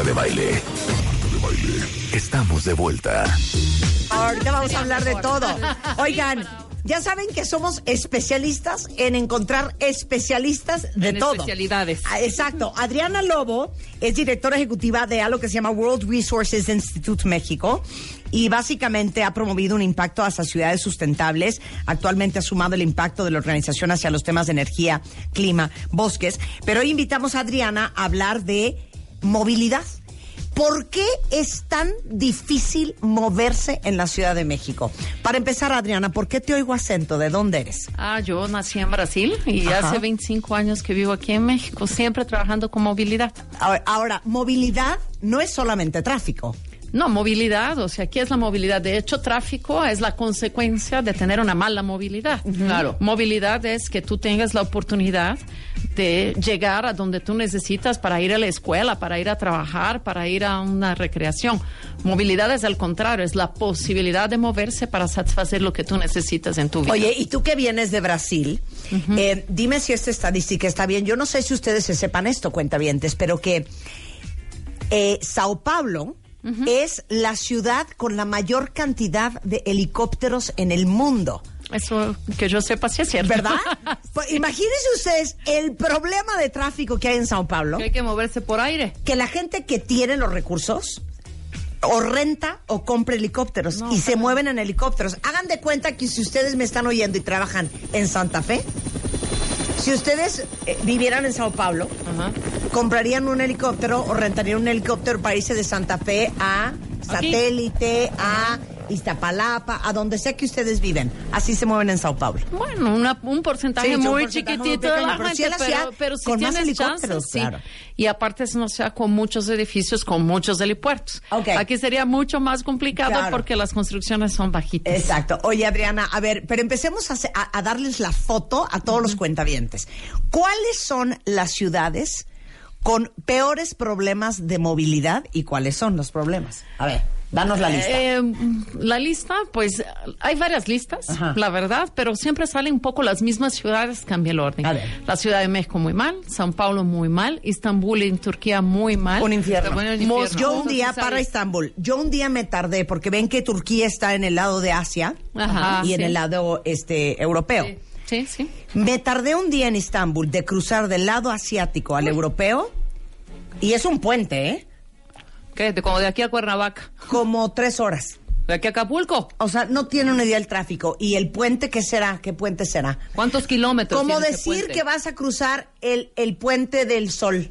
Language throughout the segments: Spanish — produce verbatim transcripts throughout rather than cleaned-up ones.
de Baile. Marta de Baile. Estamos de vuelta. Ahorita vamos a hablar de todo. Oigan, ya saben que somos especialistas en encontrar especialistas de en todo. Especialidades. Ah, exacto. Adriana Lobo es directora ejecutiva de algo que se llama World Resources Institute México y básicamente ha promovido un impacto hacia ciudades sustentables. Actualmente ha sumado el impacto de la organización hacia los temas de energía, clima, bosques. Pero hoy invitamos a Adriana a hablar de movilidad. ¿Por qué es tan difícil moverse en la Ciudad de México? Para empezar, Adriana, ¿por qué te oigo acento? ¿De dónde eres? Ah, yo nací en Brasil y Ajá. hace veinticinco años que vivo aquí en México, siempre trabajando con movilidad. Ahora, ahora, movilidad no es solamente tráfico. No, movilidad, o sea, ¿qué es la movilidad? De hecho, tráfico es la consecuencia de tener una mala movilidad. Uh-huh. Claro. Movilidad es que tú tengas la oportunidad de llegar a donde tú necesitas para ir a la escuela, para ir a trabajar, para ir a una recreación. Movilidad es al contrario, es la posibilidad de moverse para satisfacer lo que tú necesitas en tu vida. Oye, y tú que vienes de Brasil, uh-huh. eh, dime si esta estadística está bien. Yo no sé si ustedes se sepan esto, cuentavientes, pero que eh, Sao Paulo... Uh-huh. es la ciudad con la mayor cantidad de helicópteros en el mundo. Eso que yo sepa sí es cierto. ¿Verdad? Pues imagínense ustedes el problema de tráfico que hay en Sao Paulo. Que hay que moverse por aire. Que la gente que tiene los recursos o renta o compra helicópteros no, y se mueven en helicópteros. Hagan de cuenta que si ustedes me están oyendo y trabajan en Santa Fe, si ustedes eh, vivieran en Sao Paulo, uh-huh. comprarían un helicóptero o rentarían un helicóptero para irse de Santa Fe a Satélite, ¿aquí? A Iztapalapa, a donde sea que ustedes viven. Así se mueven en Sao Paulo. Bueno, una, un porcentaje sí, muy un porcentaje chiquitito muy de la pequeño, gente, pero, sí pero, pero si con tienes más helicópteros, chances, claro. Sí. Y aparte es una ciudad con muchos edificios, con muchos helipuertos. Okay. Aquí sería mucho más complicado claro. porque las construcciones son bajitas. Exacto. Oye, Adriana, a ver, pero empecemos a, a, a darles la foto a todos uh-huh. los cuentavientes. ¿Cuáles son las ciudades con peores problemas de movilidad y cuáles son los problemas? A ver, danos la lista. Eh, la lista, pues, hay varias listas, Ajá. la verdad, pero siempre salen un poco las mismas ciudades, cambia el orden. A ver. La Ciudad de México muy mal, Sao Paulo muy mal, Istambul en Turquía muy mal. Un infierno. Bueno, el infierno. Yo un día, para Istambul, yo un día me tardé, porque ven que Turquía está en el lado de Asia Ajá, y sí. en el lado este europeo. Sí. Sí, sí. Me tardé un día en Istambul de cruzar del lado asiático al Uy. europeo y es un puente, ¿eh? ¿Qué? ¿De como de aquí a Cuernavaca? Como tres horas. ¿De aquí a Acapulco? O sea, no tiene una idea del tráfico. ¿Y el puente qué será? ¿Qué puente será? ¿Cuántos kilómetros Como tiene decir ese puente? que vas a cruzar el, el puente del Sol.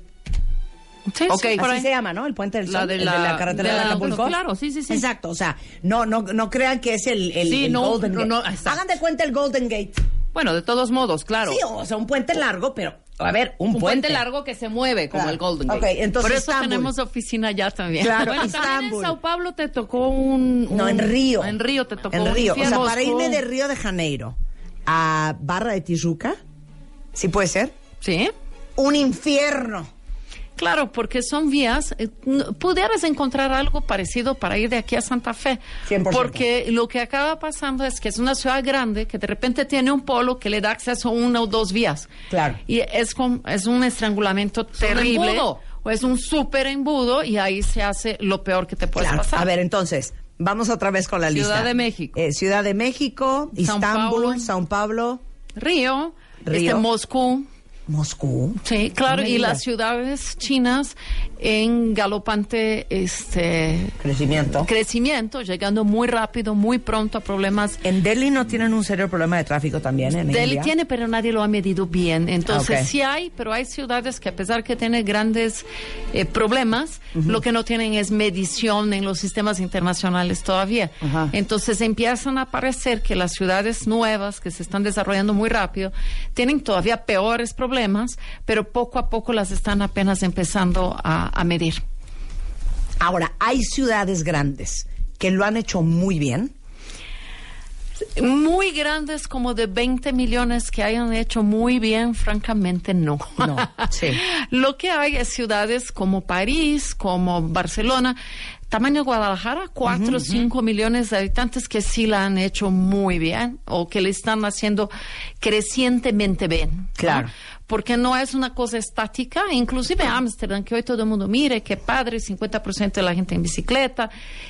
Sí, okay, sí, así se llama, ¿no? El puente del Sol, la de el la, de la carretera de, de, de Acapulco. Bueno, claro, sí, sí, sí. Exacto, o sea, no, no, no crean que es el, el, sí, el no, Golden no, Gate. no, Hagan de cuenta el Golden Gate. Bueno, de todos modos, claro. Sí, o sea, un puente largo, pero, a ver, un, un puente. puente largo que se mueve, como claro. el Golden Gate. Okay, entonces por eso Istambul. tenemos oficina allá también. Claro, bueno, Istambul. también en Sao Paulo te tocó un, un... No, en Río. En Río te tocó en un Río. O sea, infierno. para irme de Río de Janeiro a Barra de Tijuca, ¿sí puede ser? Sí. Un infierno. Claro, porque son vías, eh, pudieras encontrar algo parecido para ir de aquí a Santa Fe. cien por ciento. Porque lo que acaba pasando es que es una ciudad grande que de repente tiene un polo que le da acceso a una o dos vías. Claro. Y es, con, es un estrangulamiento terrible. embudo. O es un súper embudo y ahí se hace lo peor que te puede Claro. pasar. A ver, entonces, vamos otra vez con la Ciudad lista. de México. Eh, Ciudad de México, Sao Istambul, Paulo. Sao Paulo, Río, Río. Este, Moscú. Moscú. Sí, claro, No me y digas. las ciudades chinas en galopante este Crecimiento. crecimiento, llegando muy rápido, muy pronto a problemas. En Delhi no tienen un serio problema de tráfico también, en Delhi India. tiene, pero nadie lo ha medido bien. Entonces, Okay. sí hay, pero hay ciudades que a pesar que tienen grandes eh, problemas, uh-huh. lo que no tienen es medición en los sistemas internacionales todavía. Ajá. Entonces, empiezan a parecer que las ciudades nuevas, que se están desarrollando muy rápido, tienen todavía peores problemas, pero poco a poco las están apenas empezando a, a medir. Ahora, hay ciudades grandes que lo han hecho muy bien. Muy grandes, como de veinte millones, que hayan hecho muy bien, francamente no. No, sí. Lo que hay es ciudades como París, como Barcelona, tamaño Guadalajara, cuatro o cinco millones de habitantes que sí la han hecho muy bien o que le están haciendo crecientemente bien. Claro. ¿no? Porque no es una cosa estática, inclusive Ámsterdam, que hoy todo el mundo mire, qué padre, cincuenta por ciento de la gente en bicicleta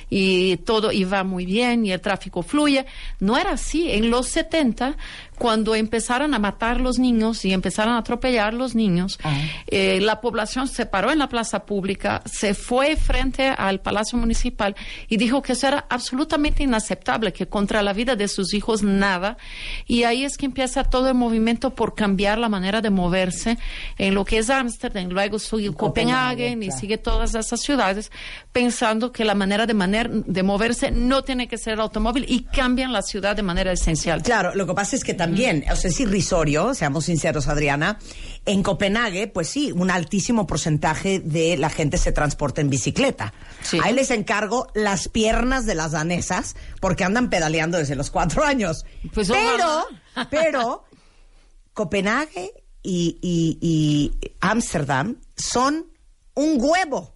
y todo, y va muy bien y el tráfico fluye. No era así. En los setenta, cuando empezaron a matar los niños y empezaron a atropellar los niños, uh-huh. eh, la población se paró en la plaza pública, se fue frente al Palacio Municipal y dijo que eso era absolutamente inaceptable, que contra la vida de sus hijos nada. Y ahí es que empieza todo el movimiento por cambiar la manera de moverse en lo que es Ámsterdam, luego sigue Copenhague y sigue todas esas ciudades, pensando que la manera de, maner, de moverse no tiene que ser el automóvil y cambian la ciudad de manera esencial. Claro, lo que pasa es que también, o sea, es irrisorio, seamos sinceros, Adriana, en Copenhague, pues sí, un altísimo porcentaje de la gente se transporta en bicicleta. Sí. Ahí les encargo las piernas de las danesas, porque andan pedaleando desde los cuatro años. Pues pero, pero, Copenhague y, y, y Ámsterdam son un huevo.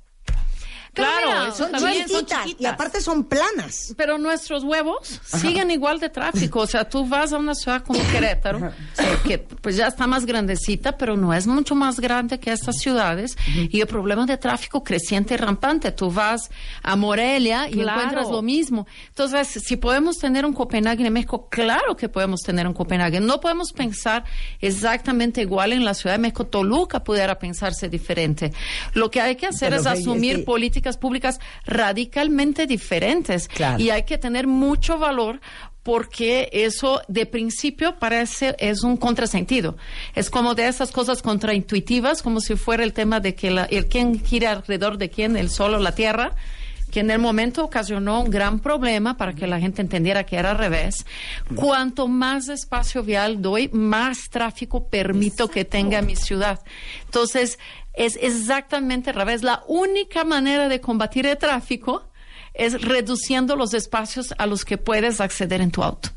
Claro, mira, son, chiquititas, son chiquitas y aparte son planas. Pero nuestros huevos Ajá. siguen igual de tráfico. O sea, tú vas a una ciudad como Querétaro, que pues ya está más grandecita, pero no es mucho más grande que estas ciudades. Uh-huh. Y el problema de tráfico creciente y rampante. Tú vas a Morelia y claro. encuentras lo mismo. Entonces, si podemos tener un Copenhague en México, claro que podemos tener un Copenhague. No podemos pensar exactamente igual en la Ciudad de México. Toluca pudiera pensarse diferente. Lo que hay que hacer pero es asumir sí. políticas públicas radicalmente diferentes claro. y hay que tener mucho valor porque eso de principio parece es un contrasentido. Es como de esas cosas contraintuitivas, como si fuera el tema de que la, el quién gira alrededor de quién, el sol o la tierra, que en el momento ocasionó un gran problema para que la gente entendiera que era al revés. Cuanto más espacio vial doy, más tráfico permito Exacto. que tenga mi ciudad. Entonces, es exactamente al revés. La única manera de combatir el tráfico es reduciendo los espacios a los que puedes acceder en tu auto.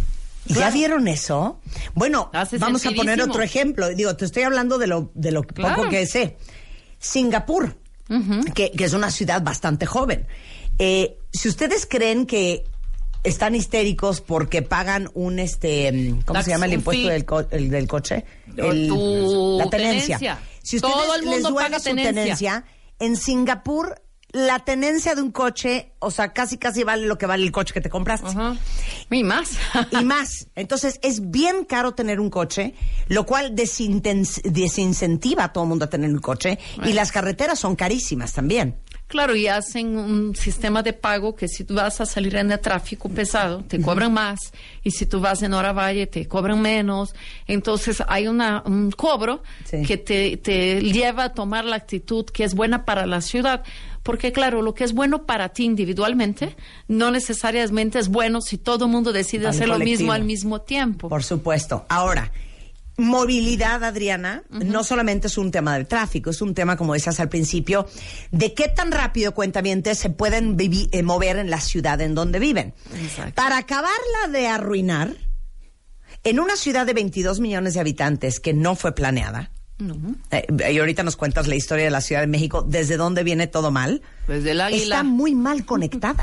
¿Ya claro. vieron eso? Bueno, Hace vamos a poner otro ejemplo. Digo, te estoy hablando de lo, de lo claro. poco que sé. Singapur, uh-huh. que, que es una ciudad bastante joven. Eh, si ustedes creen que están histéricos porque pagan un, este, ¿cómo Tax, se llama el impuesto del, co- el, del coche? El, tu la tenencia. tenencia. Si ustedes Todo el mundo les duele paga su tenencia. tenencia, en Singapur la tenencia de un coche, o sea, casi casi vale lo que vale el coche que te compraste. Uh-huh. Y más. Y más. Entonces, es bien caro tener un coche, lo cual desinten- desincentiva a todo el mundo a tener un coche, bueno. y las carreteras son carísimas también. Claro, y hacen un sistema de pago que si tú vas a salir en el tráfico pesado, te cobran más, y si tú vas en Hora Valle, te cobran menos. Entonces, hay una, un cobro sí. que te, te lleva a tomar la actitud que es buena para la ciudad. Porque, claro, lo que es bueno para ti individualmente, no necesariamente es bueno si todo el mundo decide al hacer colectivo. Lo mismo al mismo tiempo. Por supuesto. Ahora, movilidad, Adriana, uh-huh. no solamente es un tema del tráfico, es un tema, como decías al principio, de qué tan rápido, cuentavientes, se pueden vivi- eh, mover en la ciudad en donde viven. Exacto. Para acabarla de arruinar, en una ciudad de veintidós millones de habitantes que no fue planeada, uh-huh. eh, y ahorita nos cuentas la historia de la Ciudad de México, desde dónde viene todo mal, desde el Águila. Está muy mal conectada.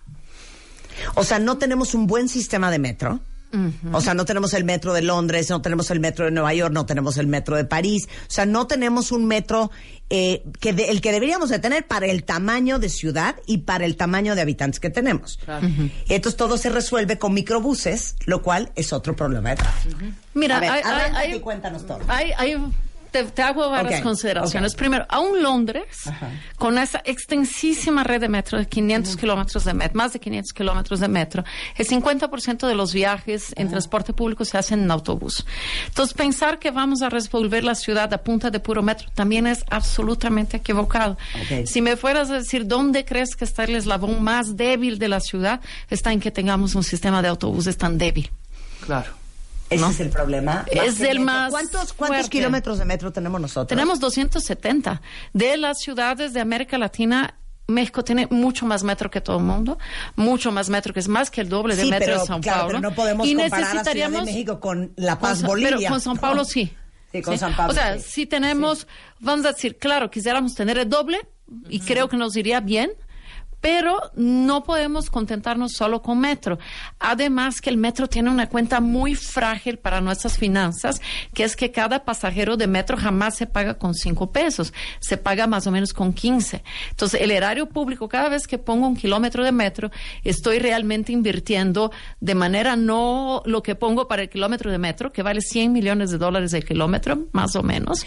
O sea, no tenemos un buen sistema de metro. Uh-huh. O sea, no tenemos el metro de Londres, no tenemos el metro de Nueva York, no tenemos el metro de París. O sea, no tenemos un metro eh, que de, el que deberíamos de tener para el tamaño de ciudad y para el tamaño de habitantes que tenemos. Uh-huh. Entonces todo se resuelve con microbuses, lo cual es otro problema de tráfico. Uh-huh. Mira, a ver, hay, hay, y cuéntanos todo. Hay, hay, te, te hago varias okay. consideraciones. Okay. Primero, aún Londres, Ajá. con esa extensísima red de metro de quinientos uh-huh. kilómetros de metro, más de quinientos kilómetros de metro, el cincuenta por ciento de los viajes en uh-huh. transporte público se hacen en autobús. Entonces, pensar que vamos a resolver la ciudad a punta de puro metro también es absolutamente equivocado. Okay. Si me fueras a decir dónde crees que está el eslabón más débil de la ciudad, está en que tengamos un sistema de autobuses tan débil. Claro. Ese ¿no? es el problema. Es el más ¿Cuántos, ¿Cuántos kilómetros de metro tenemos nosotros? Tenemos doscientos setenta. De las ciudades de América Latina, México tiene mucho más metro que todo el mundo, mucho más metro, que es más que el doble de sí, metro pero, de São claro, Paulo. Pero no podemos y comparar a Ciudad de México con La Paz, con, Bolivia. Pero con São Paulo sí. Sí, con ¿sí? San Pablo. O sea, sí. si tenemos, sí. vamos a decir, claro, quisiéramos tener el doble, uh-huh. y creo que nos iría bien, pero no podemos contentarnos solo con metro. Además que el metro tiene una cuenta muy frágil para nuestras finanzas, que es que cada pasajero de metro jamás se paga con cinco pesos, se paga más o menos con quince. Entonces, el erario público, cada vez que pongo un kilómetro de metro, estoy realmente invirtiendo de manera no lo que pongo para el kilómetro de metro, que vale cien millones de dólares el kilómetro, más o menos,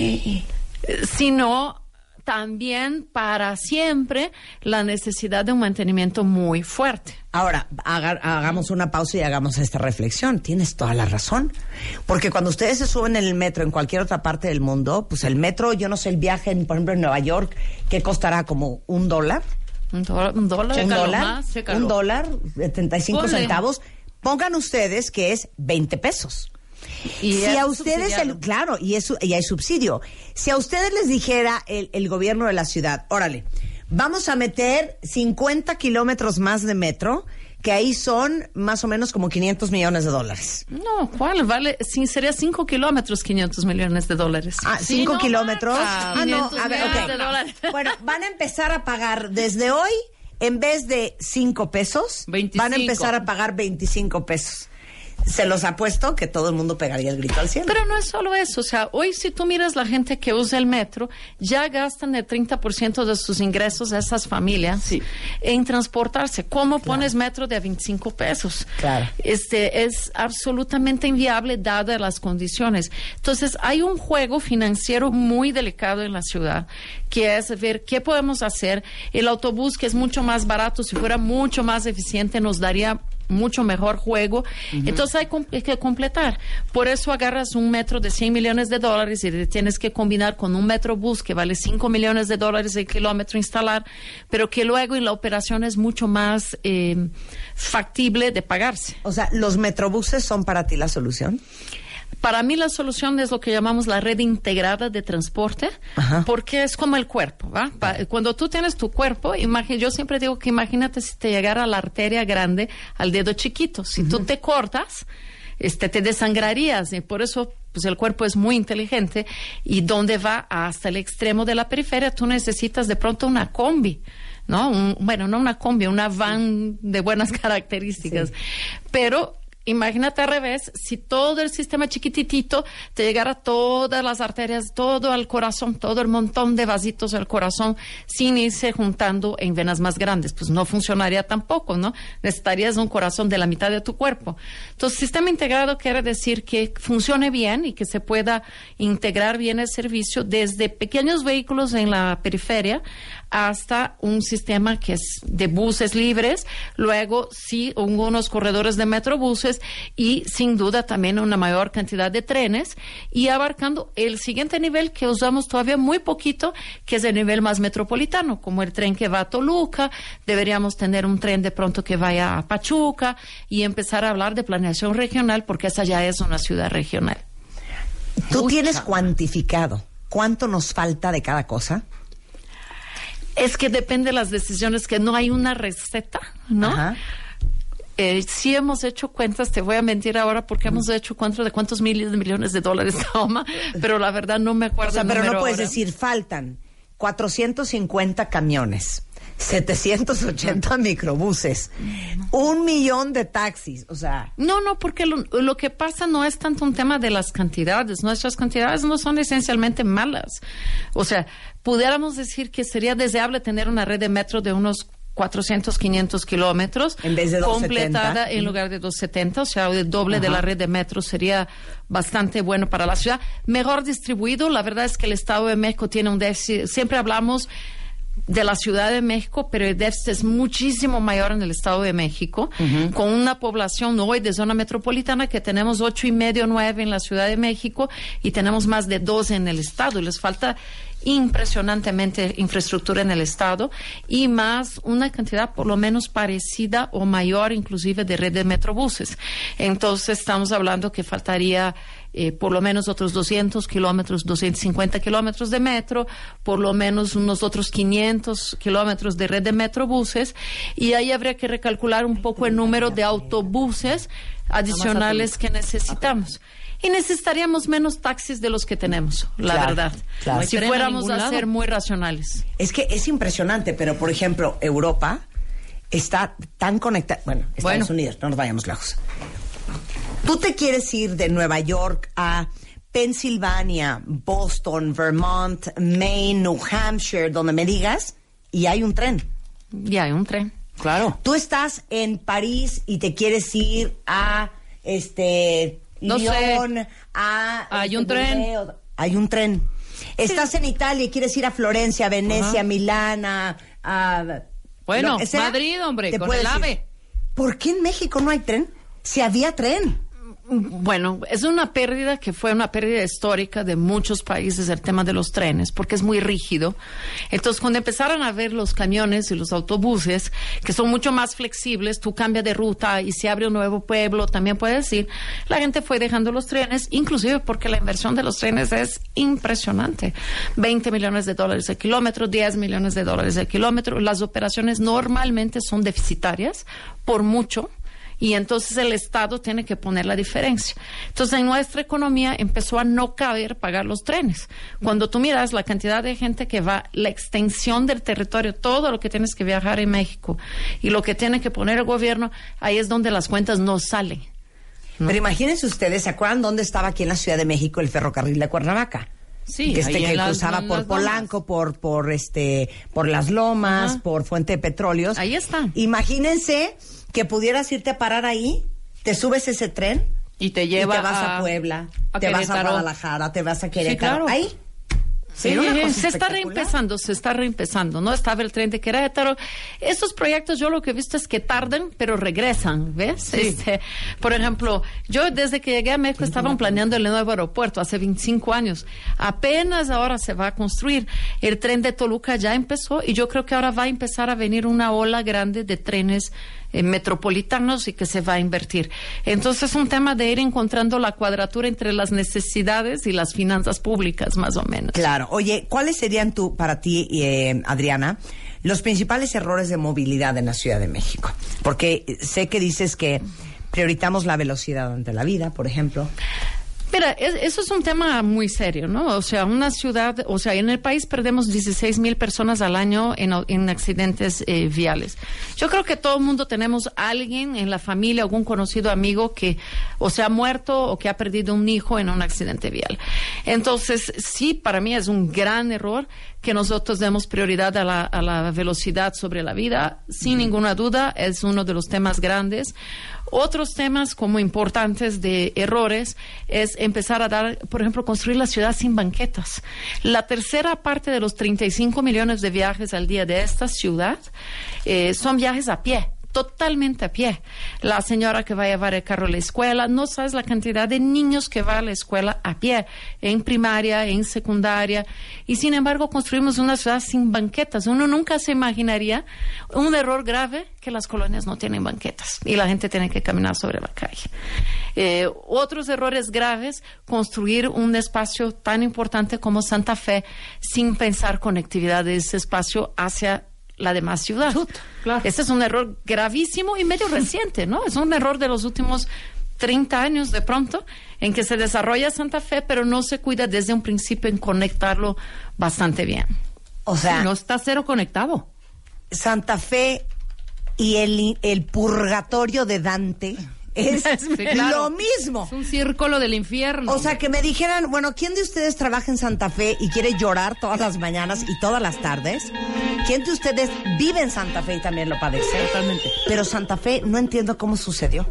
sino también para siempre la necesidad de un mantenimiento muy fuerte. Ahora, haga, hagamos una pausa y hagamos esta reflexión. Tienes toda la razón. Porque cuando ustedes se suben en el metro en cualquier otra parte del mundo, pues el metro, yo no sé, el viaje, en, por ejemplo, en Nueva York, ¿qué costará? ¿Como un dólar? Un, do- un dólar. ¿Un dólar? Más, un dólar, setenta y cinco Ponle. centavos. Pongan ustedes que es veinte pesos. Y si es a ustedes, el, claro, y, es, y hay subsidio. Si a ustedes les dijera el, el gobierno de la ciudad, órale, vamos a meter cincuenta kilómetros más de metro, que ahí son más o menos como quinientos millones de dólares. No, ¿cuál? Vale, sí, sería cinco kilómetros, quinientos millones de dólares. Ah, cinco sí, no, kilómetros. Ah, ah, no, quinientos a ver, millones ok. de dólares. Bueno, van a empezar a pagar desde hoy, en vez de cinco pesos, veinticinco. van a empezar a pagar veinticinco pesos. Se los apuesto que todo el mundo pegaría el grito al cielo. Pero no es solo eso, o sea, hoy si tú miras la gente que usa el metro, ya gastan el treinta por ciento de sus ingresos de esas familias Sí. en transportarse. ¿Cómo claro. pones metro de a veinticinco pesos? Claro. Este, es absolutamente inviable dadas las condiciones. Entonces, hay un juego financiero muy delicado en la ciudad, que es ver qué podemos hacer. El autobús, que es mucho más barato, si fuera mucho más eficiente, nos daría mucho mejor juego. Uh-huh. Entonces hay com- que completar. Por eso agarras un metro de cien millones de dólares y te tienes que combinar con un metrobús que vale cinco millones de dólares el kilómetro instalar, pero que luego en la operación es mucho más eh, factible de pagarse. O sea, ¿los metrobuses son para ti la solución? Para mí la solución es lo que llamamos la red integrada de transporte, Ajá. porque es como el cuerpo, ¿va? Pa- cuando tú tienes tu cuerpo, imagi- yo siempre digo que imagínate si te llegara la arteria grande al dedo chiquito. Si uh-huh. tú te cortas, este, te desangrarías, y por eso pues el cuerpo es muy inteligente, y donde va hasta el extremo de la periferia, tú necesitas de pronto una combi. ¿No? Un, bueno, no una combi, una van de buenas características, sí. pero imagínate al revés, si todo el sistema chiquititito te llegara todas las arterias, todo al corazón, todo el montón de vasitos al corazón, sin irse juntando en venas más grandes, pues no funcionaría tampoco, ¿no? Necesitarías un corazón de la mitad de tu cuerpo. Entonces, sistema integrado quiere decir que funcione bien y que se pueda integrar bien el servicio desde pequeños vehículos en la periferia hasta un sistema que es de buses libres, luego sí, unos corredores de metrobuses y sin duda también una mayor cantidad de trenes, y abarcando el siguiente nivel que usamos todavía muy poquito, que es el nivel más metropolitano, como el tren que va a Toluca. Deberíamos tener un tren de pronto que vaya a Pachuca y empezar a hablar de planeación regional, porque esa ya es una ciudad regional. ¿Tú Mucha. tienes cuantificado cuánto nos falta de cada cosa? Es que depende de las decisiones, que no hay una receta, ¿no? Ajá. Eh, sí hemos hecho cuentas, te voy a mentir ahora porque hemos hecho cuentas de cuántos miles de millones de dólares toma, pero la verdad no me acuerdo. O sea, el pero no número puedes ahora. decir, faltan cuatrocientos cincuenta camiones, setecientos ochenta microbuses, un millón de taxis, o sea... No, no, porque lo, lo que pasa no es tanto un tema de las cantidades. Nuestras cantidades no son esencialmente malas. O sea, pudiéramos decir que sería deseable tener una red de metro de unos cuatrocientos, quinientos kilómetros, en vez de doscientos setenta, completada en lugar de doscientos setenta, o sea, el doble Ajá. de la red de metro sería bastante bueno para la ciudad. Mejor distribuido, la verdad es que el Estado de México tiene un déficit, siempre hablamos de la Ciudad de México, pero el déficit es muchísimo mayor en el Estado de México, uh-huh. con una población hoy de zona metropolitana que tenemos ocho y medio, nueve en la Ciudad de México y tenemos más de doce en el Estado, y les falta impresionantemente infraestructura en el Estado y más una cantidad por lo menos parecida o mayor inclusive de red de metrobuses. Entonces estamos hablando que faltaría eh, por lo menos otros doscientos kilómetros, doscientos cincuenta kilómetros de metro, por lo menos unos otros quinientos kilómetros de red de metrobuses, y ahí habría que recalcular un poco el número de autobuses adicionales que necesitamos. Y necesitaríamos menos taxis de los que tenemos, la claro, verdad. Claro. Si fuéramos a, a ser muy racionales. Es que es impresionante, pero por ejemplo, Europa está tan conectada. Bueno, Estados bueno. Unidos, no nos vayamos lejos. Tú te quieres ir de Nueva York a Pensilvania, Boston, Vermont, Maine, New Hampshire, donde me digas, y hay un tren. Y hay un tren. Claro. Tú estás en París y te quieres ir a este no Lyon, sé. a hay este un tren. Video. Hay un tren. Sí. Estás en Italia y quieres ir a Florencia, Venecia, uh-huh. Milán, a, a bueno, Madrid, hombre, con el AVE. ¿Por qué en México no hay tren? Si había tren. Bueno, es una pérdida que fue una pérdida histórica de muchos países el tema de los trenes, porque es muy rígido. Entonces, cuando empezaron a ver los camiones y los autobuses, que son mucho más flexibles, tú cambias de ruta y se abre un nuevo pueblo, también puedes ir, la gente fue dejando los trenes, inclusive porque la inversión de los trenes es impresionante. veinte millones de dólares el kilómetro, diez millones de dólares el kilómetro. Las operaciones normalmente son deficitarias, por mucho. Y entonces el Estado tiene que poner la diferencia. Entonces en nuestra economía empezó a no caber pagar los trenes. Cuando tú miras la cantidad de gente que va, la extensión del territorio, todo lo que tienes que viajar en México y lo que tiene que poner el gobierno, ahí es donde las cuentas no salen, ¿no? Pero imagínense ustedes, ¿se acuerdan dónde estaba aquí en la Ciudad de México el ferrocarril de Cuernavaca? Sí, este que las, cruzaba por Polanco, por por este, por Las Lomas, ajá. por Fuente de Petróleos. Ahí está. Imagínense que pudieras irte a parar ahí, te subes ese tren y te lleva y te vas a, a Puebla, a te Querétaro. vas a Guadalajara, te vas a Querétaro. Sí, claro. Ahí. Sí, sí, se está reempezando, se está reempezando, ¿no? Estaba el tren de Querétaro. Estos proyectos yo lo que he visto es que tardan, pero regresan, ¿ves? Sí. Este, por ejemplo, yo desde que llegué a México estaban planeando el nuevo aeropuerto hace veinticinco años. Apenas ahora se va a construir. El tren de Toluca ya empezó y yo creo que ahora va a empezar a venir una ola grande de trenes eh, metropolitanos y que se va a invertir. Entonces es un tema de ir encontrando la cuadratura entre las necesidades y las finanzas públicas, más o menos. Claro. Oye, ¿cuáles serían tú, para ti, eh, Adriana, los principales errores de movilidad en la Ciudad de México? Porque sé que dices que priorizamos la velocidad ante la vida, por ejemplo. Mira, es, eso es un tema muy serio, ¿no? O sea, una ciudad, o sea, en el país perdemos dieciséis mil personas al año en, en accidentes eh, viales. Yo creo que todo el mundo tenemos a alguien en la familia, algún conocido amigo que o se ha muerto o que ha perdido un hijo en un accidente vial. Entonces, sí, para mí es un gran error que nosotros demos prioridad a la, a la velocidad sobre la vida. Sin ninguna duda, es uno de los temas grandes. Otros temas como importantes de errores es empezar a dar, por ejemplo, construir la ciudad sin banquetas. La tercera parte de los treinta y cinco millones de viajes al día de esta ciudad eh, son viajes a pie. Totalmente a pie. La señora que va a llevar el carro a la escuela, no sabes la cantidad de niños que va a la escuela a pie, en primaria, en secundaria, y sin embargo construimos una ciudad sin banquetas. Uno nunca se imaginaría un error grave que las colonias no tienen banquetas y la gente tiene que caminar sobre la calle. Eh, otros errores graves, construir un espacio tan importante como Santa Fe sin pensar conectividad de ese espacio hacia la demás ciudad. Claro. Este es un error gravísimo y medio reciente, ¿no? Es un error de los últimos treinta años de pronto, en que se desarrolla Santa Fe, pero no se cuida desde un principio en conectarlo bastante bien. O sea, sí, no está cero conectado. Santa Fe y el, el purgatorio de Dante es sí, claro. lo mismo. Es un círculo del infierno. O sea, que me dijeran, bueno, ¿quién de ustedes trabaja en Santa Fe y quiere llorar todas las mañanas y todas las tardes? ¿Quién de ustedes vive en Santa Fe y también lo padece? Totalmente. Pero Santa Fe, no entiendo cómo sucedió.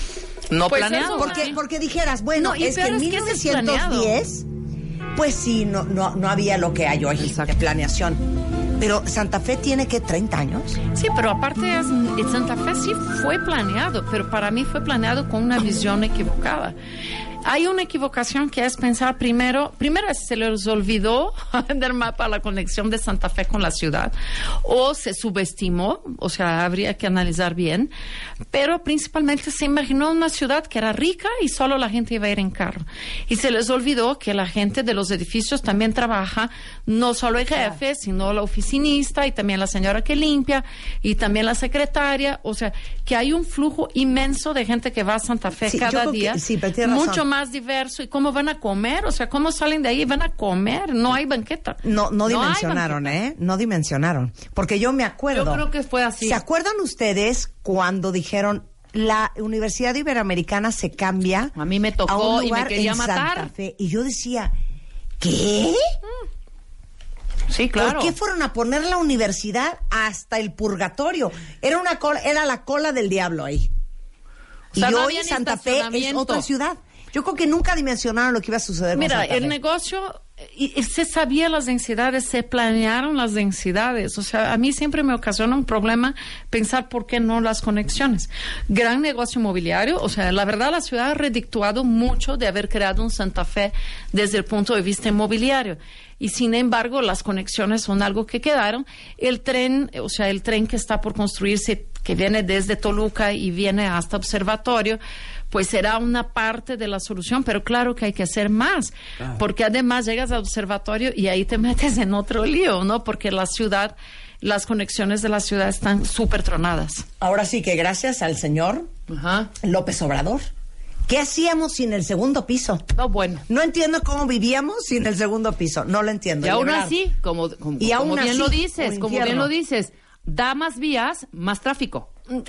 No pues planeado. Porque, ¿sí? porque dijeras, bueno, no, es que en es mil novecientos diez, que pues sí, no, no, no había lo que hay hoy. Exacto. De planeación. Pero Santa Fe tiene, ¿qué? ¿treinta años? Sí, pero aparte es, Santa Fe sí fue planeado, pero para mí fue planeado con una visión equivocada. Hay una equivocación que es pensar primero, primero se les olvidó del mapa la conexión de Santa Fe con la ciudad, o se subestimó, o sea, habría que analizar bien, pero principalmente se imaginó una ciudad que era rica y solo la gente iba a ir en carro. Y se les olvidó que la gente de los edificios también trabaja, no solo el jefe, sino la oficinista y también la señora que limpia y también la secretaria, o sea, que hay un flujo inmenso de gente que va a Santa Fe sí, cada día, que, sí, mucho razón. Más diverso. ¿Y cómo van a comer? O sea, ¿cómo salen de ahí? Van a comer, no hay banqueta. No, no, no dimensionaron, ¿eh? No dimensionaron. Porque yo me acuerdo. Yo creo que fue así. ¿Se acuerdan ustedes cuando dijeron la Universidad Iberoamericana se cambia? A mí me tocó a un lugar y me quería en matar. Santa Fe. Y yo decía, ¿qué? Sí, claro. ¿Por qué fueron a poner la universidad hasta el purgatorio? Era una cola, era la cola del diablo ahí. O sea, y no hoy Santa Fe es otra ciudad. Yo creo que nunca dimensionaron lo que iba a suceder. Mira, con Santa el Fe. negocio, y, y se sabía las densidades, se planearon las densidades. O sea, a mí siempre me ocasiona un problema pensar por qué no las conexiones. Gran negocio inmobiliario, o sea, la verdad la ciudad ha redituado mucho de haber creado un Santa Fe desde el punto de vista inmobiliario. Y sin embargo, las conexiones son algo que quedaron. El tren, o sea, el tren que está por construirse, que viene desde Toluca y viene hasta Observatorio, pues será una parte de la solución, pero claro que hay que hacer más, ah. porque además llegas al Observatorio y ahí te metes en otro lío, ¿no? Porque la ciudad, las conexiones de la ciudad están súper tronadas. Ahora sí que gracias al señor Ajá. López Obrador. ¿Qué hacíamos sin el segundo piso? No, bueno. No entiendo cómo vivíamos sin el segundo piso. No lo entiendo. Y aún así, como, como, y como aún bien así, lo dices, como bien lo dices, da más vías, más tráfico.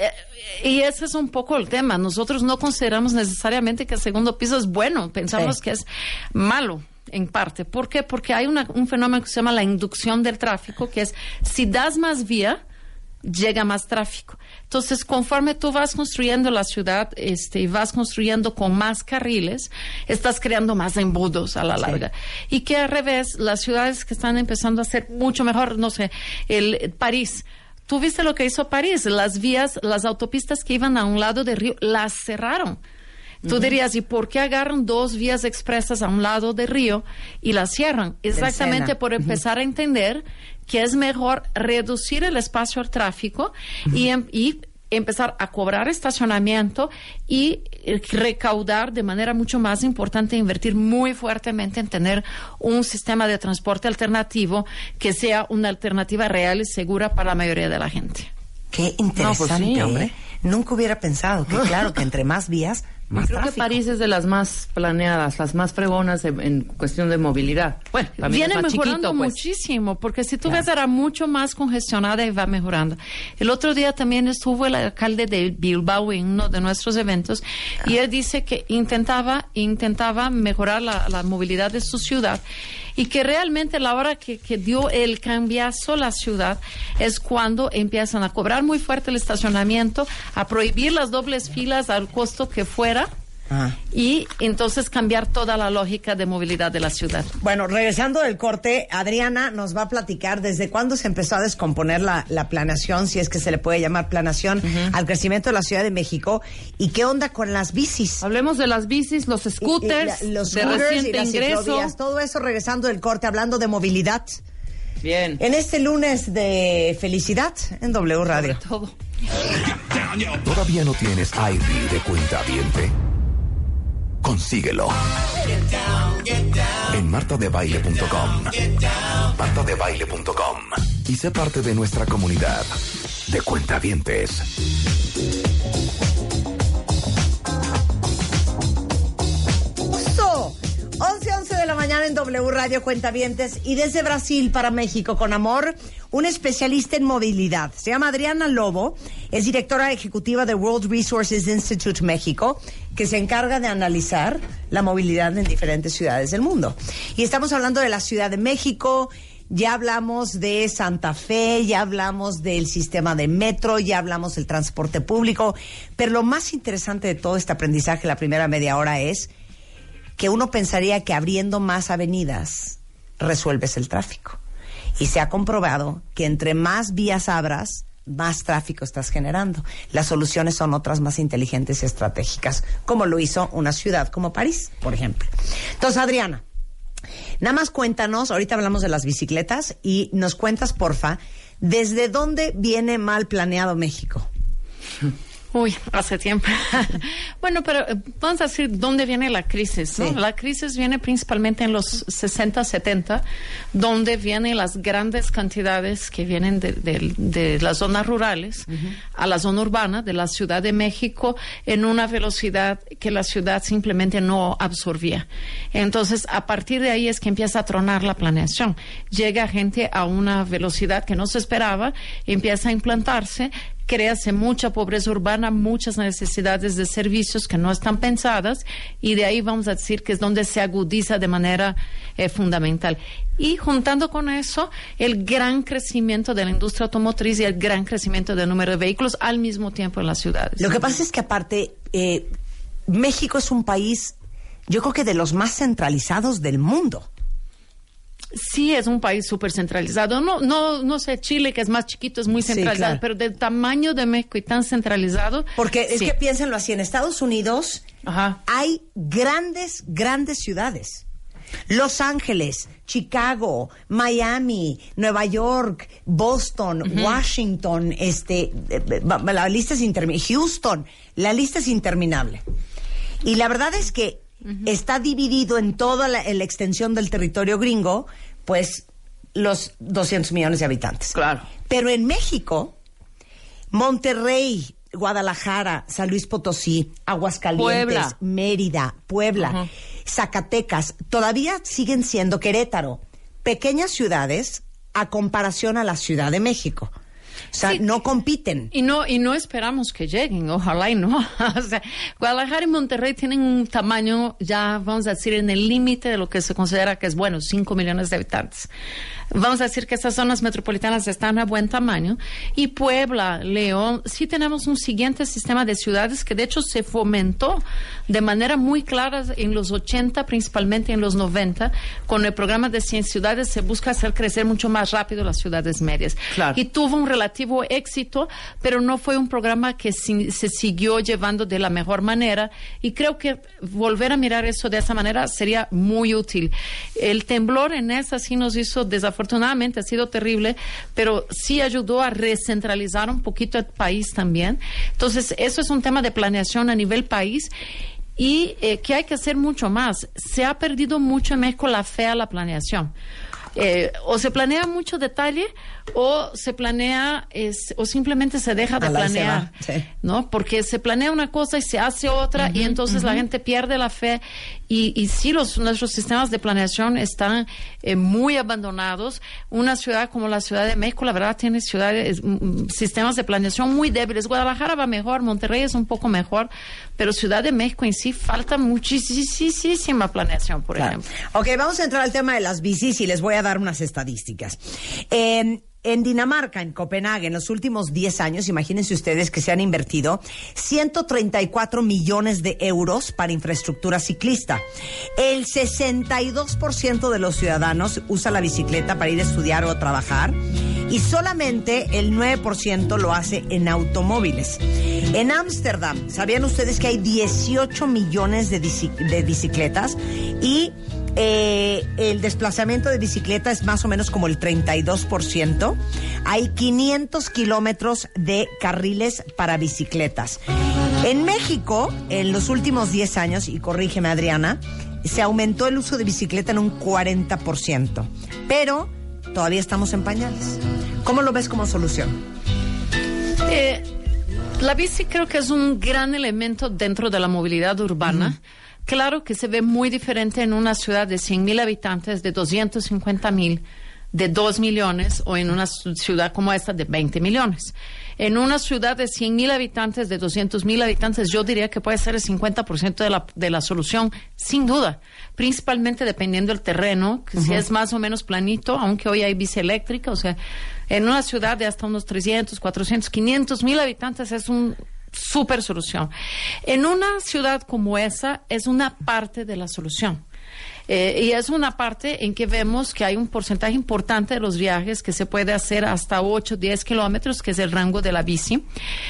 Y ese es un poco el tema. Nosotros no consideramos necesariamente que el segundo piso es bueno. Pensamos sí. que es malo, en parte. ¿Por qué? Porque hay una, un fenómeno que se llama la inducción del tráfico, que es si das más vía, llega más tráfico. Entonces, conforme tú vas construyendo la ciudad, este, y vas construyendo con más carriles, estás creando más embudos a la larga. Sí. Y que al revés, las ciudades que están empezando a ser mucho mejor, no sé, el, el París. ¿Tú viste lo que hizo París? Las vías, las autopistas que iban a un lado del río, las cerraron. Tú uh-huh. dirías, ¿y por qué agarran dos vías expresas a un lado del río y las cierran? Exactamente por empezar uh-huh. a entender que es mejor reducir el espacio al tráfico uh-huh. y, y empezar a cobrar estacionamiento y recaudar de manera mucho más importante, invertir muy fuertemente en tener un sistema de transporte alternativo que sea una alternativa real y segura para la mayoría de la gente. Qué interesante, no, pues sí, hombre. Nunca hubiera pensado que, claro, que entre más vías, más Creo tráfico. que París es de las más planeadas, las más fregonas en, en cuestión de movilidad. Bueno, viene es más mejorando chiquito, pues. muchísimo, porque si tú claro. ves, era mucho más congestionada y va mejorando. El otro día también estuvo el alcalde de Bilbao en uno de nuestros eventos ah. y él dice que intentaba, intentaba mejorar la, la movilidad de su ciudad y que realmente la hora que, que dio el cambiazo la ciudad es cuando empiezan a cobrar muy fuerte el estacionamiento, a prohibir las dobles filas al costo que fuera ah. y entonces cambiar toda la lógica de movilidad de la ciudad. Bueno, regresando del corte, Adriana nos va a platicar desde cuándo se empezó a descomponer la, la planeación, si es que se le puede llamar planeación, uh-huh. al crecimiento de la Ciudad de México y qué onda con las bicis. Hablemos de las bicis, los scooters, y, y la, los de scooters reciente y las ingreso. Ciclovías, todo eso regresando del corte, hablando de movilidad. Bien. En este lunes de felicidad en W Radio. Sobre todo. ¿Todavía no tienes I D de cuentaviente? Consíguelo en marta de baile punto com. marta de baile punto com y sé parte de nuestra comunidad de cuentavientes. So, once, once de la mañana en W Radio Cuentavientes y desde Brasil para México con amor, un especialista en movilidad. Se llama Adriana Lobo, es directora ejecutiva de World Resources Institute México, que se encarga de analizar la movilidad en diferentes ciudades del mundo. Y estamos hablando de la Ciudad de México, ya hablamos de Santa Fe, ya hablamos del sistema de metro, ya hablamos del transporte público, pero lo más interesante de todo este aprendizaje la primera media hora es que uno pensaría que abriendo más avenidas resuelves el tráfico. Y se ha comprobado que entre más vías abras, más tráfico estás generando. Las soluciones son otras más inteligentes y estratégicas, como lo hizo una ciudad como París, por ejemplo. Entonces, Adriana, nada más cuéntanos, ahorita hablamos de las bicicletas, y nos cuentas, porfa, ¿desde dónde viene mal planeado México? Uy, hace tiempo. Bueno, pero vamos a decir dónde viene la crisis, ¿no? Sí. La crisis viene principalmente en los sesenta, setenta, donde vienen las grandes cantidades que vienen de, de, de las zonas rurales uh-huh. a la zona urbana de la Ciudad de México en una velocidad que la ciudad simplemente no absorbía. Entonces, a partir de ahí es que empieza a tronar la planeación. Llega gente a una velocidad que no se esperaba, empieza a implantarse, créase mucha pobreza urbana, muchas necesidades de servicios que no están pensadas, y de ahí vamos a decir que es donde se agudiza de manera eh, fundamental. Y juntando con eso, el gran crecimiento de la industria automotriz y el gran crecimiento del número de vehículos al mismo tiempo en las ciudades. Lo que pasa es que aparte, eh, México es un país, yo creo que de los más centralizados del mundo. Sí, es un país súper centralizado. No, no, no sé, Chile, que es más chiquito, es muy centralizado, sí, claro. Pero del tamaño de México y tan centralizado. Porque es sí. que piénsenlo así, en Estados Unidos Ajá. hay grandes, grandes ciudades. Los Ángeles, Chicago, Miami, Nueva York, Boston, uh-huh. Washington, este, la lista es interminable, Houston, la lista es interminable. Y la verdad es que Uh-huh. está dividido en toda la, en la extensión del territorio gringo, pues los doscientos millones de habitantes. Claro. Pero en México, Monterrey, Guadalajara, San Luis Potosí, Aguascalientes, Puebla. Mérida, Puebla, uh-huh. Zacatecas, todavía siguen siendo Querétaro, pequeñas ciudades a comparación a la Ciudad de México. O sea, sí, no compiten. Y no y no esperamos que lleguen, ojalá y no. O sea, Guadalajara y Monterrey tienen un tamaño ya, vamos a decir, en el límite de lo que se considera que es bueno, cinco millones de habitantes. Vamos a decir que estas zonas metropolitanas están a buen tamaño. Y Puebla, León, sí tenemos un siguiente sistema de ciudades que de hecho se fomentó de manera muy clara en los ochenta, principalmente en los noventa. Con el programa de cien ciudades se busca hacer crecer mucho más rápido las ciudades medias. Claro. Y tuvo un relativo éxito, pero no fue un programa que si, se siguió llevando de la mejor manera, y creo que volver a mirar eso de esa manera sería muy útil. El temblor en esa sí nos hizo, desafortunadamente ha sido terrible, pero sí ayudó a recentralizar un poquito el país también. Entonces, eso es un tema de planeación a nivel país. Y eh, que hay que hacer mucho más. Se ha perdido mucho en México la fe a la planeación. Eh, o se planea mucho detalle o se planea es, o simplemente se deja de planear, sí. ¿no? Porque se planea una cosa y se hace otra, uh-huh, y entonces uh-huh. la gente pierde la fe, y, y sí, los, nuestros sistemas de planeación están eh, muy abandonados. Una ciudad como la Ciudad de México, la verdad, tiene ciudades, m- sistemas de planeación muy débiles. Guadalajara va mejor, Monterrey es un poco mejor, pero Ciudad de México en sí falta muchísima planeación, por claro. ejemplo. Ok, vamos a entrar al tema de las bicis y les voy a dar unas estadísticas. Eh, en Dinamarca, en Copenhague, en los últimos diez años, imagínense ustedes que se han invertido ciento treinta y cuatro millones de euros para infraestructura ciclista. El sesenta y dos por ciento de los ciudadanos usa la bicicleta para ir a estudiar o a trabajar, y solamente el nueve por ciento lo hace en automóviles. En Ámsterdam, ¿sabían ustedes que hay dieciocho millones de, bici- de bicicletas? Y Eh, el desplazamiento de bicicleta es más o menos como el treinta y dos por ciento. Hay quinientos kilómetros de carriles para bicicletas. En México, en los últimos diez años, y corrígeme Adriana, se aumentó el uso de bicicleta en un cuarenta por ciento. Pero todavía estamos en pañales. ¿Cómo lo ves como solución? Eh, la bici creo que es un gran elemento dentro de la movilidad urbana. Uh-huh. Claro que se ve muy diferente en una ciudad de cien mil habitantes, de doscientos cincuenta mil, de dos millones, o en una ciudad como esta de veinte millones. En una ciudad de cien mil habitantes, de doscientos mil habitantes, yo diría que puede ser el cincuenta por ciento de la, de la solución, sin duda. Principalmente dependiendo del terreno, que uh-huh. si es más o menos planito, aunque hoy hay bici eléctrica. O sea, en una ciudad de hasta unos trescientos, cuatrocientos, quinientos mil habitantes es un super solución. En una ciudad como esa es una parte de la solución. Eh, y es una parte en que vemos que hay un porcentaje importante de los viajes que se puede hacer hasta ocho, diez kilómetros, que es el rango de la bici.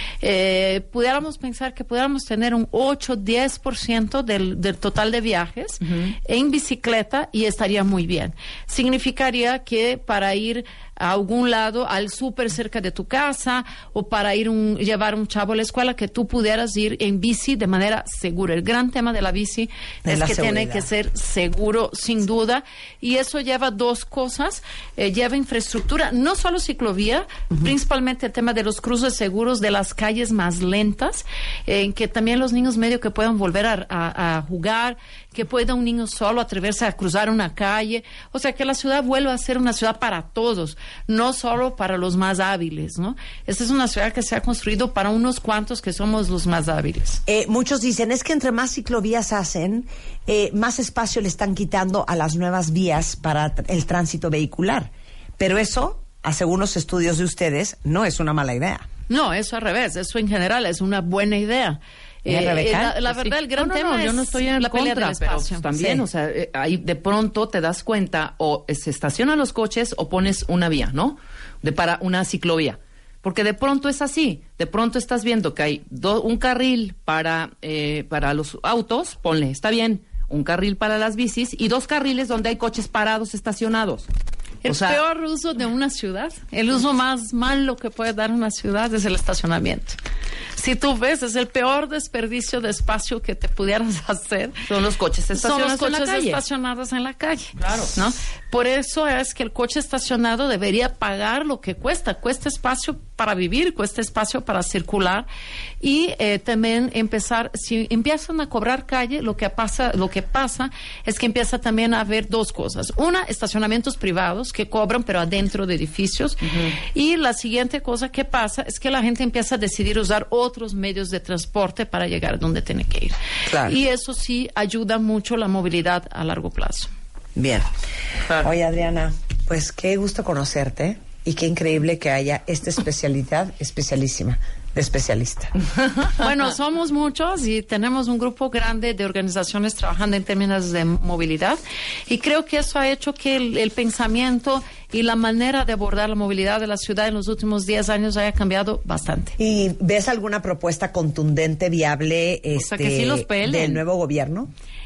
Eh, pudiéramos pensar que pudiéramos tener un ocho, diez por ciento del, del total de viajes uh-huh. en bicicleta y estaría muy bien. Significaría que para ir a algún lado, al súper cerca de tu casa, o para ir un, llevar un chavo a la escuela, que tú pudieras ir en bici de manera segura. El gran tema de la bici de es la que seguridad. tiene que ser seguro, sin duda, y eso lleva dos cosas. Eh, lleva infraestructura, no solo ciclovía, uh-huh. principalmente el tema de los cruces seguros de las calles más lentas, eh, en que también los niños medio que puedan volver a, a, a jugar, que pueda un niño solo atreverse a cruzar una calle, o sea, que la ciudad vuelva a ser una ciudad para todos, no solo para los más hábiles, ¿no? Esta es una ciudad que se ha construido para unos cuantos que somos los más hábiles. Eh, muchos dicen, es que entre más ciclovías hacen, eh, más espacio le están quitando a las nuevas vías para t- el tránsito vehicular. Pero eso, según los estudios de ustedes, no es una mala idea. No, eso al revés, eso en general es una buena idea. ¿Eh, Rebeca? la, la Pues verdad, sí. el gran no, no, tema no, es yo no estoy en la pelea contra, del pero espacio. pues, también, Sí. o sea, eh, ahí de pronto te das cuenta o se estacionan los coches o pones una vía, ¿no? De para una ciclovía. Porque de pronto es así, de pronto estás viendo que hay do, un carril para, eh, para los autos, ponle, está bien, un carril para las bicis y dos carriles donde hay coches parados estacionados. El o sea, peor uso de una ciudad, el uso más malo que puede dar una ciudad es el estacionamiento. Si tú ves, es el peor desperdicio de espacio que te pudieras hacer. son los coches Son estacionados los coches en la calle. estacionados en la calle. Claro. ¿No? Por eso es que el coche estacionado debería pagar lo que cuesta. Cuesta espacio para vivir, cuesta espacio para circular. Y eh, también empezar, si empiezan a cobrar calle, lo que pasa, lo que pasa es que empieza también a haber dos cosas. Una, estacionamientos privados que cobran, pero adentro de edificios. Uh-huh. Y la siguiente cosa que pasa es que la gente empieza a decidir usar otros medios de transporte para llegar a donde tiene que ir. Claro. Y eso sí ayuda mucho la movilidad a largo plazo. Bien. Claro. Oye, Adriana, pues qué gusto conocerte y qué increíble que haya esta especialidad especialísima de especialista. Bueno, somos muchos y tenemos un grupo grande de organizaciones trabajando en términos de movilidad y creo que eso ha hecho que el, el pensamiento y la manera de abordar la movilidad de la ciudad en los últimos diez años haya cambiado bastante. ¿Y ves alguna propuesta contundente, viable, este, sea, que sí los pelen. del nuevo gobierno?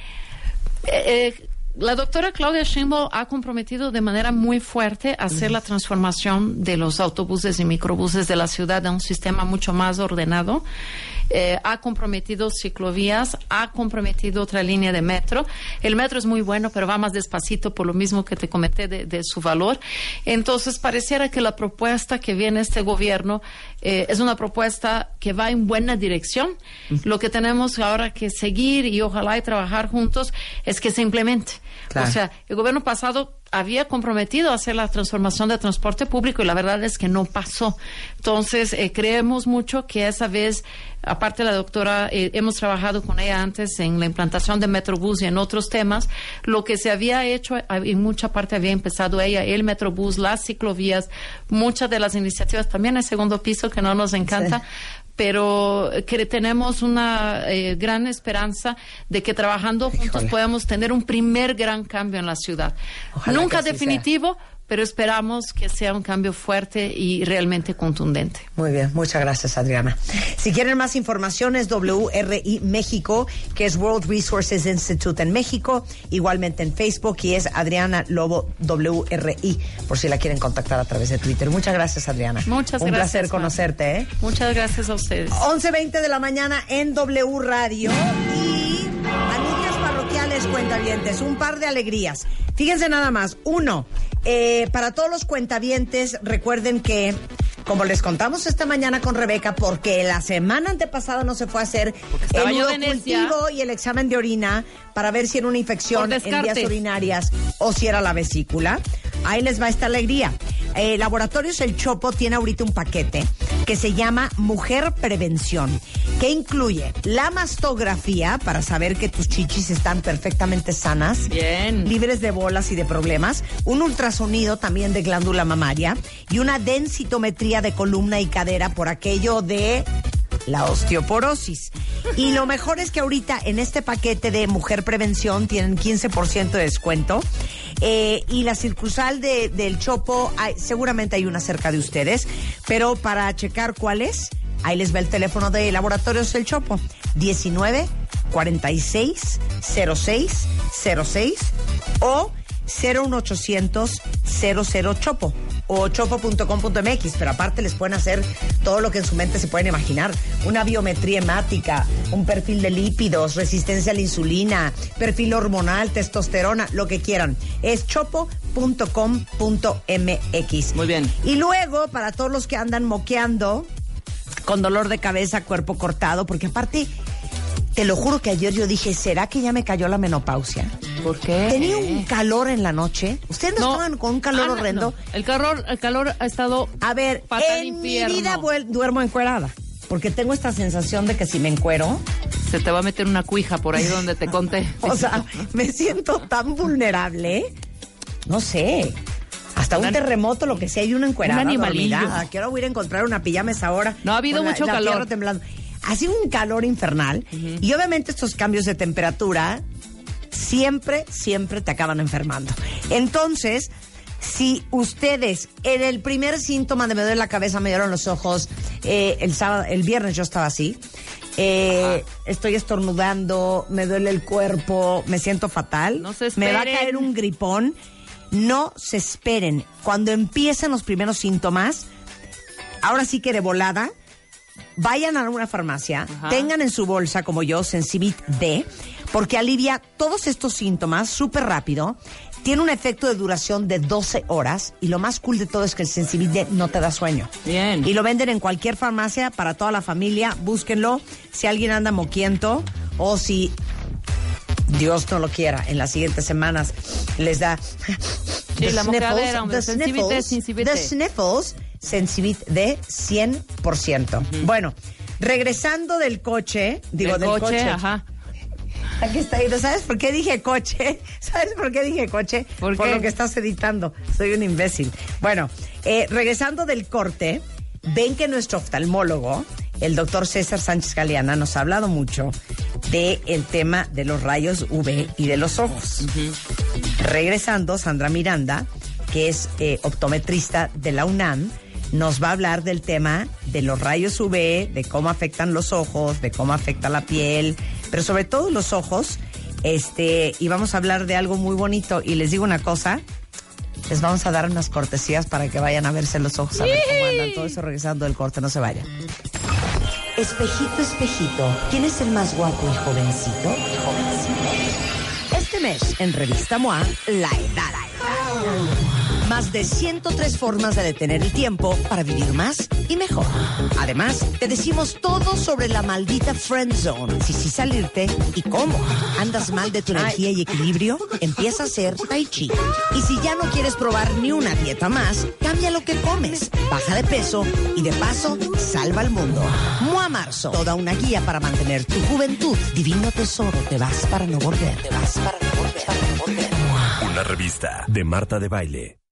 Eh, eh, La doctora Claudia Sheinbaum ha comprometido de manera muy fuerte a hacer la transformación de los autobuses y microbuses de la ciudad a un sistema mucho más ordenado. Eh, ha comprometido ciclovías, ha comprometido otra línea de metro. El metro es muy bueno, pero va más despacito por lo mismo que te comenté de, de su valor. Entonces, pareciera que la propuesta que viene este gobierno eh, es una propuesta que va en buena dirección. Uh-huh. Lo que tenemos ahora que seguir y ojalá y trabajar juntos es que se implemente. Claro. O sea, el gobierno pasado había comprometido a hacer la transformación del transporte público y la verdad es que no pasó. Entonces, eh, creemos mucho que esa vez, aparte de la doctora, eh, hemos trabajado con ella antes en la implantación de Metrobús y en otros temas. Lo que se había hecho, en mucha parte había empezado ella, el Metrobús, las ciclovías, muchas de las iniciativas, también el segundo piso que no nos encanta. Sí. Pero que tenemos una eh, gran esperanza de que trabajando juntos Híjole. podamos tener un primer gran cambio en la ciudad. Ojalá Nunca definitivo, sea. pero esperamos que sea un cambio fuerte y realmente contundente. Muy bien, muchas gracias, Adriana. Si quieren más información es W R I México, que es World Resources Institute en México, igualmente en Facebook, y es Adriana Lobo W R I, por si la quieren contactar a través de Twitter. Muchas gracias, Adriana. Muchas Un gracias. Un placer conocerte, ¿eh? Muchas gracias a ustedes. once veinte de la mañana en W Radio y anuncios parroquiales, cuentavientes, un par de alegrías. Fíjense nada más. Uno, eh, para todos los cuentavientes, recuerden que, como les contamos esta mañana con Rebeca, porque la semana antepasada no se fue a hacer el nudocultivo y el examen de orina para ver si era una infección en vías urinarias o si era la vesícula. Ahí les va esta alegría. Eh, Laboratorios El Chopo tiene ahorita un paquete que se llama Mujer Prevención, que incluye la mastografía para saber que tus chichis están perfectamente sanas, bien, libres de bolas y de problemas, un ultrasonido también de glándula mamaria y una densitometría de columna y cadera por aquello de la osteoporosis. Y lo mejor es que ahorita en este paquete de Mujer Prevención tienen quince por ciento de descuento. Eh, y la sucursal de, del Chopo, hay, seguramente hay una cerca de ustedes, pero para checar cuál es, ahí les va el teléfono de Laboratorios El Chopo, diecinueve cuarenta y seis cero seis cero seis o cero uno ochocientos cero cero Chopo o chopo punto com punto m x, pero aparte les pueden hacer todo lo que en su mente se pueden imaginar, una biometría hemática, un perfil de lípidos, resistencia a la insulina, perfil hormonal, testosterona, lo que quieran. Es chopo punto com punto m x. Muy bien. Y luego, para todos los que andan moqueando con dolor de cabeza, cuerpo cortado, porque aparte, te lo juro que ayer yo dije, ¿será que ya me cayó la menopausia? ¿Por qué? Tenía un calor en la noche. ¿Ustedes no, no estaban con un calor ah, horrendo? No. El calor, el calor ha estado A ver, en infierno. mi vida vuel- duermo encuerada. Porque tengo esta sensación de que si me encuero, se te va a meter una cuija por ahí donde te conté. o sea, me siento tan vulnerable. No sé. Hasta un terremoto, lo que sea, hay una encuerada. Un animalillo. ¿A qué hora voy a ir a encontrar una pijama a esa hora? No ha habido Con la- mucho la calor. tierra temblando. Ha sido un calor infernal. Uh-huh. Y obviamente estos cambios de temperatura siempre, siempre te acaban enfermando. Entonces, si ustedes en el primer síntoma de me duele la cabeza, me dieron los ojos, eh, el sábado, el viernes yo estaba así, eh, estoy estornudando, me duele el cuerpo, me siento fatal, no se me va a esperen. caer un gripón, no se esperen. Cuando empiecen los primeros síntomas, ahora sí que de volada, vayan a una farmacia, Ajá. tengan en su bolsa, como yo, Sensibit D, porque alivia todos estos síntomas súper rápido, tiene un efecto de duración de doce horas, y lo más cool de todo es que el Sensibit D no te da sueño. Bien. Y lo venden en cualquier farmacia para toda la familia, búsquenlo, si alguien anda moquiento, o si, Dios no lo quiera, en las siguientes semanas les da Sí, la mocadera, hombre, the Sensibit D, sniffles, Sensibit the D. sniffles, Sensibit D cien por ciento. Uh-huh. Bueno, regresando del coche, digo del, del coche, coche. Ajá. Aquí está. ¿Sabes por qué dije coche? ¿Sabes por qué dije coche? ¿Por, por qué? lo que estás editando. Soy un imbécil. Bueno, eh, regresando del corte, ven que nuestro oftalmólogo, el doctor César Sánchez Galeana, nos ha hablado mucho del tema de los rayos U V y de los ojos. Uh-huh. Regresando, Sandra Miranda, que es eh, optometrista de la UNAM, nos va a hablar del tema de los rayos U V, de cómo afectan los ojos, de cómo afecta la piel, pero sobre todo los ojos. Este, y vamos a hablar de algo muy bonito. Y les digo una cosa, les vamos a dar unas cortesías para que vayan a verse los ojos, a ver cómo andan. Todo eso regresando del corte, no se vayan. Espejito, espejito, ¿quién es el más guapo y jovencito? Jovencito. Este mes, en Revista M O A, la edad. Más de ciento tres formas de detener el tiempo para vivir más y mejor. Además, te decimos todo sobre la maldita friend zone. Si sí salirte y cómo. ¿Andas mal de tu energía y equilibrio? Empieza a hacer tai chi. Y si ya no quieres probar ni una dieta más, cambia lo que comes. Baja de peso y de paso, salva al mundo. M O A Marzo. Toda una guía para mantener tu juventud. Divino tesoro, te vas para no volver. Te vas para no volver. Para no volver. Una revista de Marta de Baile.